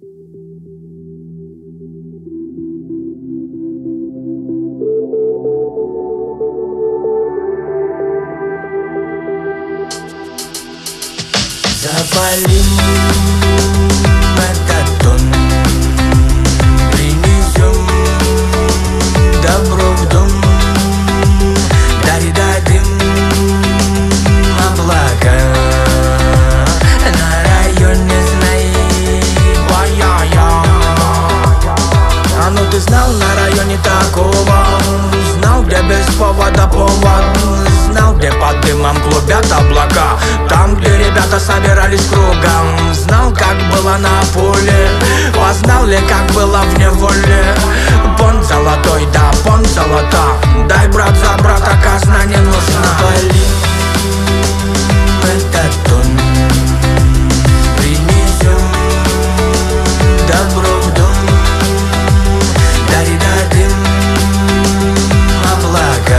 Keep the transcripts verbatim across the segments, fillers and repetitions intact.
Запалим этот тон, принесем добро в дом, дари дадим облака на районе, знай, ой-ой-ой. А ну ты знал, на районе такого, знал, где без повода повод, знал, где под дымом клубят облака, там, где ребята собирались кругом. Знал, как было на поле, познал ли, как было в неволе. Пон золотой, да, пон золота, дай, брат, за брата, казна не нужна. Запалим этот тон, принесем добро в дом, дари дадим облака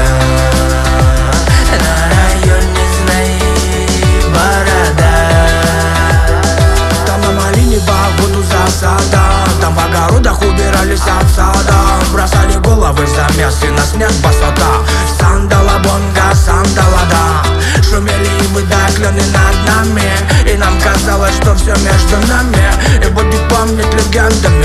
на районе, знай, борода. Там на малине погоду засада, там в огородах убирались от сада, бросали головы за мяс, и нас нет басота. Сандала бонга, сандала да, шумели и выдаклены над нами, и нам казалось, что все между нами. И будет помнить легенды